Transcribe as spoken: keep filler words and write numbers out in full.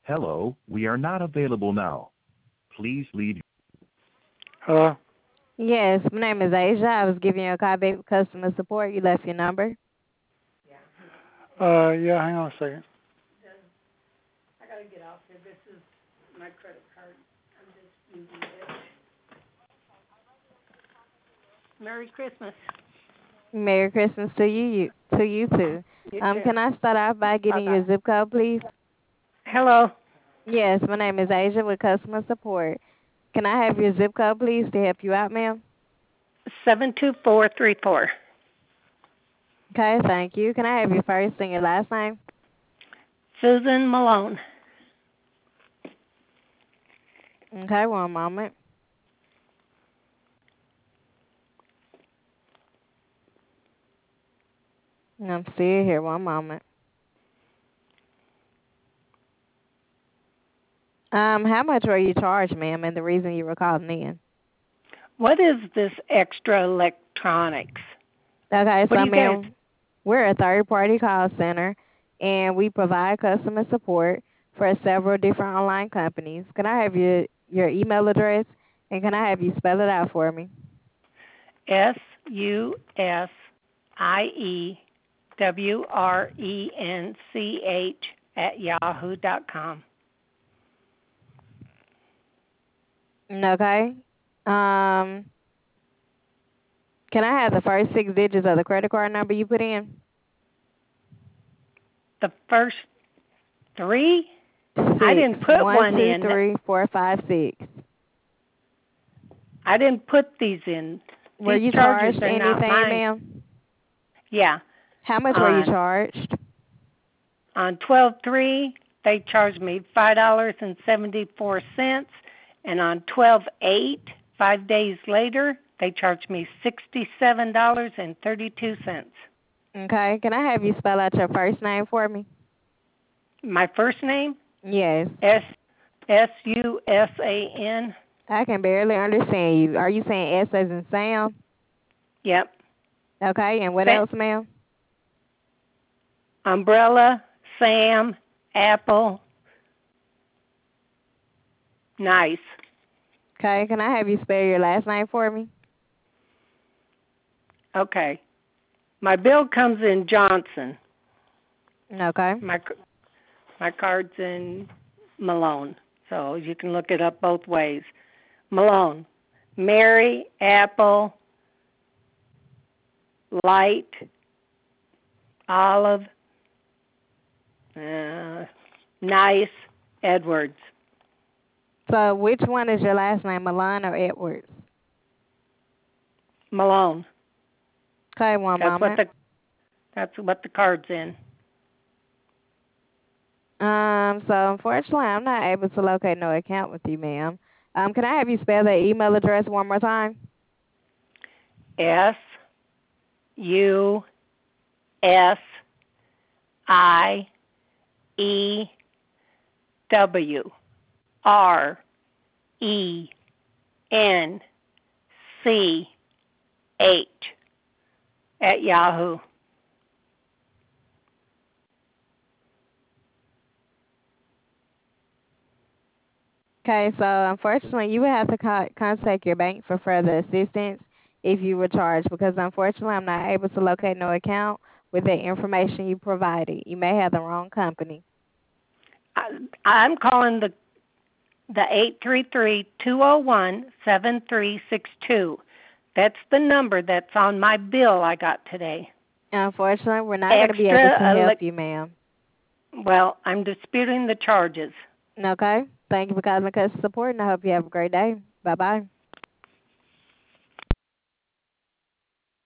Hello, we are not available now. Please leave. Hello? Yes, my name is Asia. I was giving you a call back with customer support. You left your number. Uh, yeah, hang on a second. I gotta get off here. This is my credit card. I'm just using it. Merry Christmas. Merry Christmas to you, you to you too. You Um, too. can I start off by Bye getting bye. your zip code, please? Hello. Yes, my name is Asia with customer support. Can I have your zip code, please, to help you out, ma'am? Seven two four three four. Okay, thank you. Can I have your first and your last name? Susan Malone. Okay, one moment. I'm still here. One moment. Um, how much were you charged, ma'am, and the reason you were calling in? What is this extra electronics? Okay, What do so you guys? ma'am, we're a third-party call center, and we provide customer support for several different online companies. Can I have your your email address, and can I have you spell it out for me? S U S I E W R E N C H at yahoo dot com. Okay. Um, can I have the first six digits of the credit card number you put in? The first three? I Six. didn't put One, one two, in. three, four, five, six. I didn't put these in. Were These you charges charged are not anything, mine. ma'am? Yeah. How much were you On charged? on twelve three, they charged me five dollars and seventy four cents, and on twelve eight, five days later, they charged me sixty seven dollars and thirty two cents. Okay. Can I have you spell out your first name for me? My first name Yes. S S U S A N. I can barely understand you. Are you saying S as in Sam? Yep. Okay. And what Sa- else, ma'am? umbrella, Sam, Apple. Nice. Okay. Can I have you spell your last name for me? Okay. My bill comes in Johnson. Okay. My my card's in Malone, so you can look it up both ways. Malone, Mary, Apple, Light, Olive, uh, Nice, Edwards. So which one is your last name, Milan or Edwards? Malone. Okay, one That's what moment. the that's what the card's in. Um, so unfortunately, I'm not able to locate no account with you, ma'am. Um, can I have you spell that email address one more time? S U S I E W R E N C H at Yahoo. Okay, so unfortunately, you would have to co- contact your bank for further assistance if you were charged, because unfortunately, I'm not able to locate no account with the information you provided. You may have the wrong company. I, I'm calling the the eight three three, two oh one, seven three six two. That's the number that's on my bill I got today. Unfortunately, we're not going to be able Extra to help elect. you, ma'am. Well, I'm disputing the charges. Okay? Thank you for calling customer support, and I hope you have a great day. Bye-bye.